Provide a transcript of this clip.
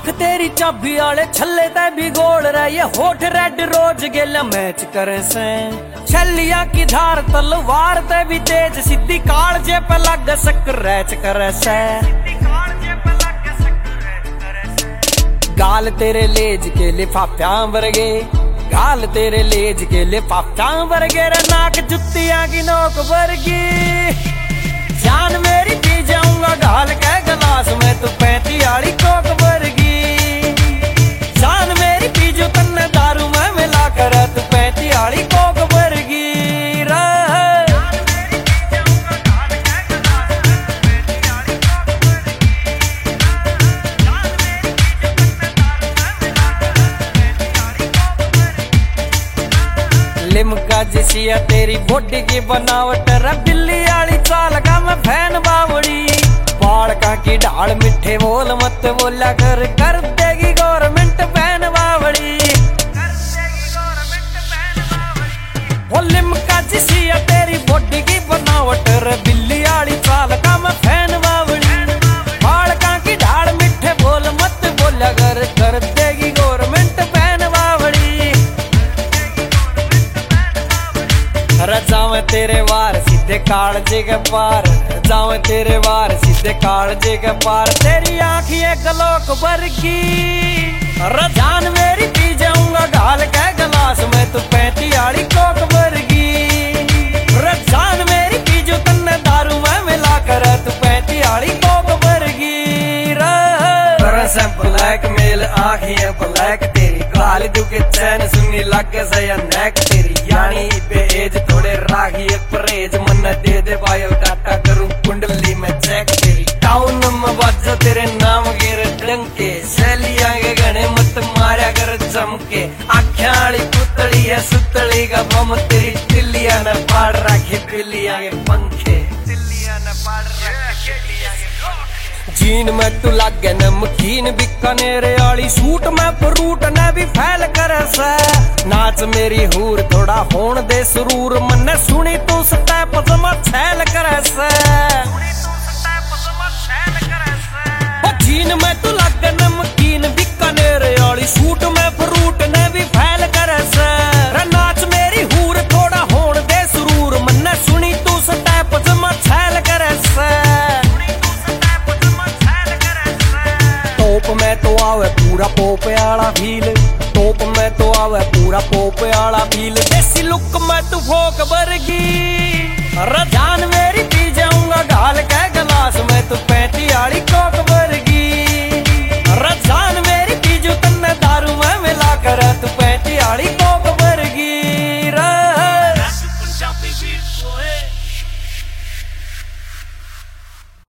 आंख तेरी चाबी आले छल्ले ते भी गोल रहे, ये होठ रेड रोज गेला मैच करे से। छलिया की धार तलवार ते भी तेज, सीधी कालजे पे लग स्क्रैच करे से। गाल तेरे लेज के लिफाफिया वर्गे, गाल तेरे लेज के लिफाफिया वर्गे, रे नाक जुत्तियां की नोक वर्गी। जान मेरी पी जाऊंगा ढाल के गिलास में, तू 35 वाली कोक वर्गी। जान मेरी पी जो तन्ने दारू में मिला कर, तू 35 वाली कोक वर्गी। लिमका जिसिया तेरी बॉडी की बनावट, रे बिल्ली वाली चाल का मैं फैन बावड़ी। बाड़का की ढाल मिठे बोल मत बोला कर देगी गवर्नमेंट बैन बावड़ी। वो लिमका जिसिया तेरी बॉडी की बनावट, रे बिल्ली वाली चाल का मैं फैन बावड़ी। बाड़का की ढाल मिठे बोल मत बोला कर देगी गवर्नमेंट बैन बावड़ी। जावे तेरे वार सीधे कालजे के पार, जावे तेरे वार सीधे कालजे के पार। तेरी आँखियाँ गलोक वर्गी, जान मेरी पी जाऊंगा ढाल के गिलास में, तू 35 वाली कोक वर्गी। जान मेरी पी जो तन्ने दारू में मिला कर, तू 35 वाली कोक वर्गी। ब्लैक मेल आँखियाँ ब्लैक तेरी, गाल दुखे चैन सुनी लग सया नेक तेरी। यानी बेज थोड़े रागी परहेज, मन दे दे बायो डाटा करूं कुंडली में चेक तेरी। टाउन में बाजा तेरे नाम गिर डंके, सैलियां के गणे मत मारा कर चमके। आख्या वाली पुतली है सुतली का बम तेरी, तिल्लियां न पाड़ रखी बिल्लियां के पंखे, तिल्लियां न पाड़ रखी बिल्लियां के। जीन में तू लागे नमकीन बीकानेर वाली, सूट में फ्रूट ने भी फैल कर से। नाच मेरी हूर थोड़ा होन दे सुरूर, मन्ने सुनी तू स्टेप जमा छैल कर से। जीन में तू लागे नमकीन बीकानेर वाली, सूट में फ्रूट ने भी फैल कर से। नाच मेरी हूर थोड़ा होन दे सुरूर, मन्ने सुनी तू स्टेप जमा छैल कर से। टॉप में तो आवे पूरा पोप वाला फील, टॉप में तो आवे पूरा पोप वाला फील। देसी लुक में तू फोक वर्गी, जान मेरी